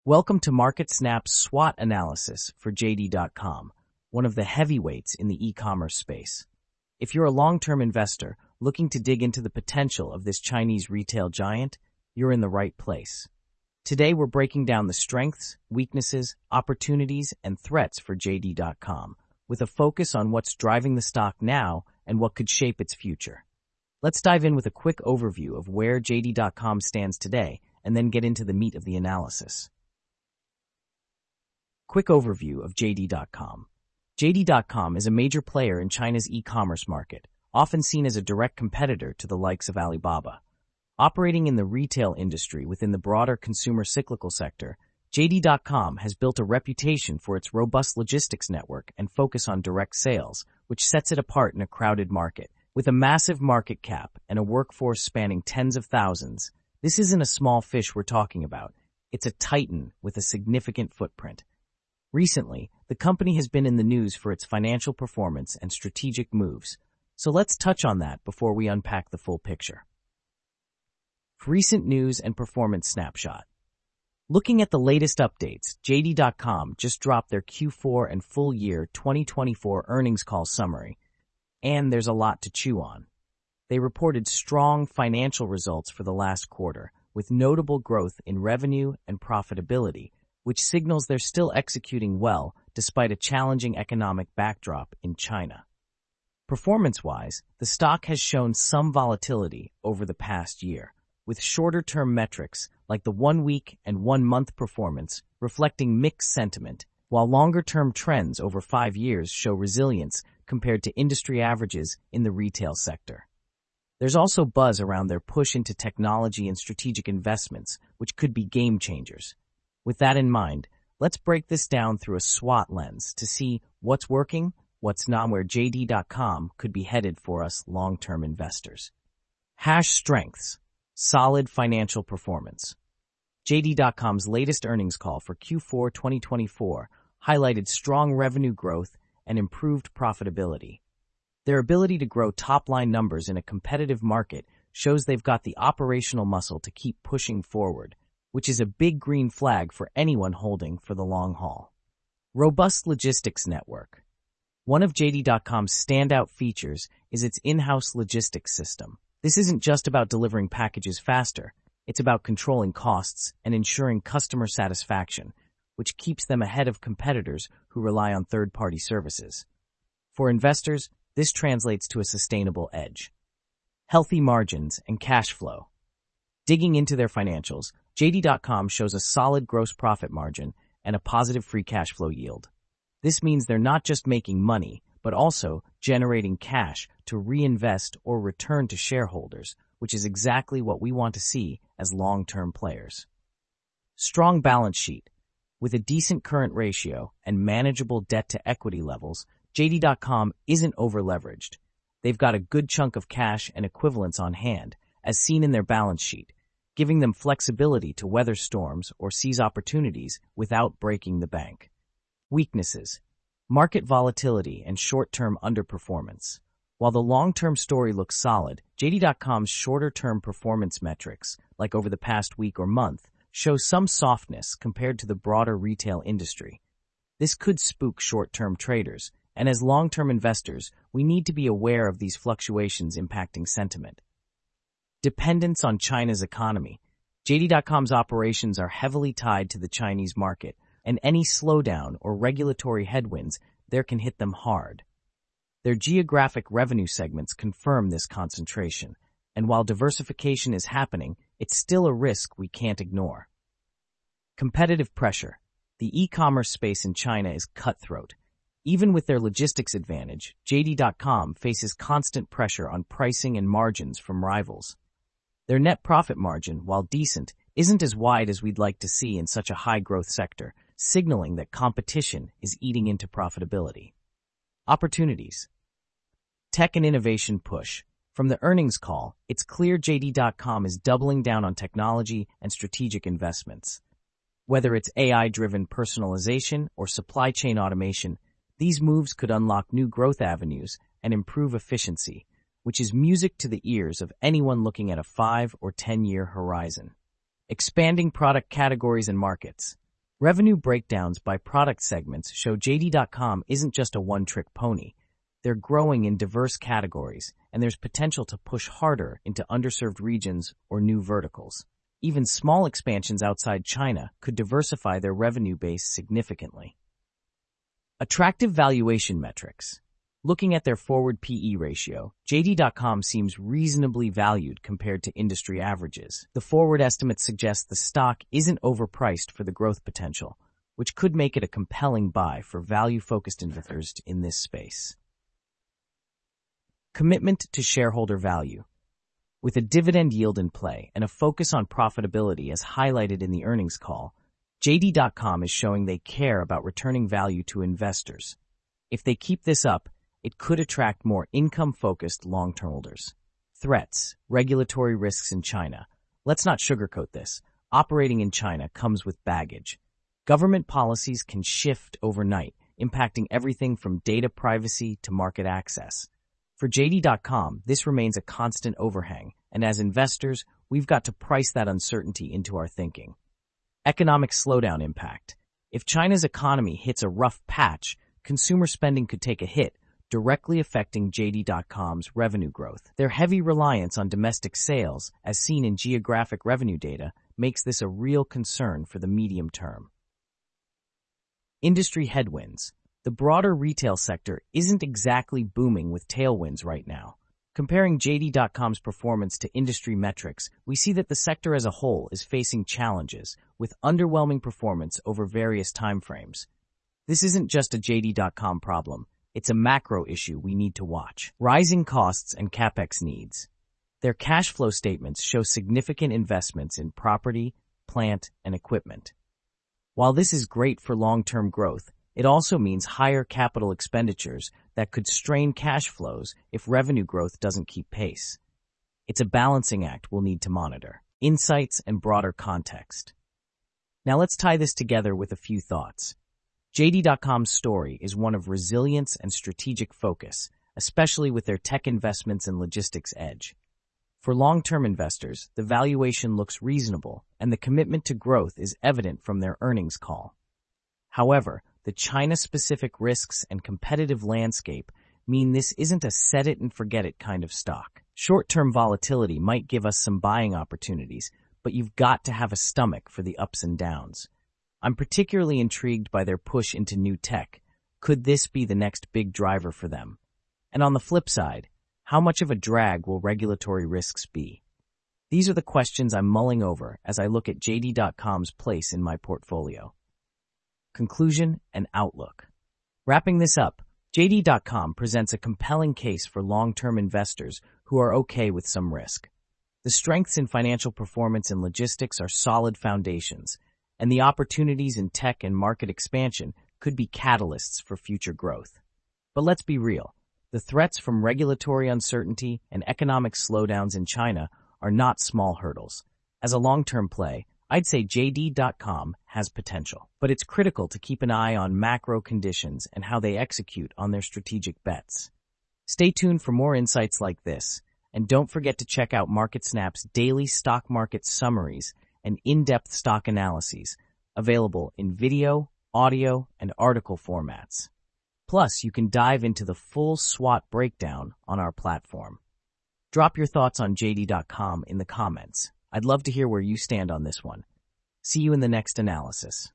Welcome to MarketSnap's SWOT analysis for JD.com, one of the heavyweights in the e-commerce space. If you're a long-term investor looking to dig into the potential of this Chinese retail giant, you're in the right place. Today, we're breaking down the strengths, weaknesses, opportunities, and threats for JD.com, with a focus on what's driving the stock now and what could shape its future. Let's dive in with a quick overview of where JD.com stands today, and then get into the meat of the analysis. Quick overview of JD.com. JD.com is a major player in China's e-commerce market, often seen as a direct competitor to the likes of Alibaba. Operating in the retail industry within the broader consumer cyclical sector, JD.com has built a reputation for its robust logistics network and focus on direct sales, which sets it apart in a crowded market. With a massive market cap and a workforce spanning tens of thousands, this isn't a small fish we're talking about. It's a titan with a significant footprint. Recently, the company has been in the news for its financial performance and strategic moves, so let's touch on that before we unpack the full picture. Recent news and performance snapshot. Looking at the latest updates, JD.com just dropped their Q4 and full year 2024 earnings call summary, and there's a lot to chew on. They reported strong financial results for the last quarter, with notable growth in revenue and profitability, which signals they're still executing well despite a challenging economic backdrop in China. Performance-wise, the stock has shown some volatility over the past year, with shorter-term metrics like the 1-week and 1-month performance reflecting mixed sentiment, while longer-term trends over 5 years show resilience compared to industry averages in the retail sector. There's also buzz around their push into technology and strategic investments, which could be game changers. With that in mind, let's break this down through a SWOT lens to see what's working, what's not, where JD.com could be headed for us long-term investors. Strengths. Solid financial performance. JD.com's latest earnings call for Q4 2024 highlighted strong revenue growth and improved profitability. Their ability to grow top-line numbers in a competitive market shows they've got the operational muscle to keep pushing forward, which is a big green flag for anyone holding for the long haul. Robust logistics network. One of JD.com's standout features is its in-house logistics system. This isn't just about delivering packages faster, it's about controlling costs and ensuring customer satisfaction, which keeps them ahead of competitors who rely on third-party services. For investors, this translates to a sustainable edge. Healthy margins and cash flow. Digging into their financials, JD.com shows a solid gross profit margin and a positive free cash flow yield. This means they're not just making money, but also generating cash to reinvest or return to shareholders, which is exactly what we want to see as long-term players. Strong balance sheet. With a decent current ratio and manageable debt-to-equity levels, JD.com isn't over-leveraged. They've got a good chunk of cash and equivalents on hand, as seen in their balance sheet, giving them flexibility to weather storms or seize opportunities without breaking the bank. Weaknesses. Market volatility and short-term underperformance. While the long-term story looks solid, JD.com's shorter-term performance metrics, like over the past week or month, show some softness compared to the broader retail industry. This could spook short-term traders, and as long-term investors, we need to be aware of these fluctuations impacting sentiment. Dependence on China's economy. JD.com's operations are heavily tied to the Chinese market, and any slowdown or regulatory headwinds there can hit them hard. Their geographic revenue segments confirm this concentration, and while diversification is happening, it's still a risk we can't ignore. Competitive pressure. The e-commerce space in China is cutthroat. Even with their logistics advantage, JD.com faces constant pressure on pricing and margins from rivals. Their net profit margin, while decent, isn't as wide as we'd like to see in such a high-growth sector, signaling that competition is eating into profitability. Opportunities. Tech and innovation push. From the earnings call, it's clear JD.com is doubling down on technology and strategic investments. Whether it's AI-driven personalization or supply chain automation, these moves could unlock new growth avenues and improve efficiency, which is music to the ears of anyone looking at a 5 or 10-year horizon. Expanding product categories and markets. Revenue breakdowns by product segments show JD.com isn't just a one-trick pony. They're growing in diverse categories, and there's potential to push harder into underserved regions or new verticals. Even small expansions outside China could diversify their revenue base significantly. Attractive valuation metrics. Looking at their forward PE ratio, JD.com seems reasonably valued compared to industry averages. The forward estimates suggest the stock isn't overpriced for the growth potential, which could make it a compelling buy for value-focused investors in this space. Commitment to shareholder value. With a dividend yield in play and a focus on profitability as highlighted in the earnings call, JD.com is showing they care about returning value to investors. If they keep this up, it could attract more income-focused long-term holders. Threats, regulatory risks in China. Let's not sugarcoat this. Operating in China comes with baggage. Government policies can shift overnight, impacting everything from data privacy to market access. For JD.com, this remains a constant overhang, and as investors, we've got to price that uncertainty into our thinking. Economic slowdown impact. If China's economy hits a rough patch, consumer spending could take a hit, directly affecting JD.com's revenue growth. Their heavy reliance on domestic sales, as seen in geographic revenue data, makes this a real concern for the medium term. Industry headwinds. The broader retail sector isn't exactly booming with tailwinds right now. Comparing JD.com's performance to industry metrics, we see that the sector as a whole is facing challenges, with underwhelming performance over various timeframes. This isn't just a JD.com problem. It's a macro issue we need to watch. Rising costs and CapEx needs. Their cash flow statements show significant investments in property, plant, and equipment. While this is great for long-term growth, it also means higher capital expenditures that could strain cash flows if revenue growth doesn't keep pace. It's a balancing act we'll need to monitor. Insights and broader context. Now let's tie this together with a few thoughts. JD.com's story is one of resilience and strategic focus, especially with their tech investments and logistics edge. For long-term investors, the valuation looks reasonable, and the commitment to growth is evident from their earnings call. However, the China-specific risks and competitive landscape mean this isn't a set-it-and-forget-it kind of stock. Short-term volatility might give us some buying opportunities, but you've got to have a stomach for the ups and downs. I'm particularly intrigued by their push into new tech. Could this be the next big driver for them? And on the flip side, how much of a drag will regulatory risks be? These are the questions I'm mulling over as I look at JD.com's place in my portfolio. Conclusion and outlook. Wrapping this up, JD.com presents a compelling case for long-term investors who are okay with some risk. The strengths in financial performance and logistics are solid foundations, and the opportunities in tech and market expansion could be catalysts for future growth. But let's be real. The threats from regulatory uncertainty and economic slowdowns in China are not small hurdles. As a long-term play, I'd say JD.com has potential, but it's critical to keep an eye on macro conditions and how they execute on their strategic bets. Stay tuned for more insights like this, and don't forget to check out MarketSnap's daily stock market summaries and in-depth stock analyses, available in video, audio, and article formats. Plus, you can dive into the full SWOT breakdown on our platform. Drop your thoughts on JD.com in the comments. I'd love to hear where you stand on this one. See you in the next analysis.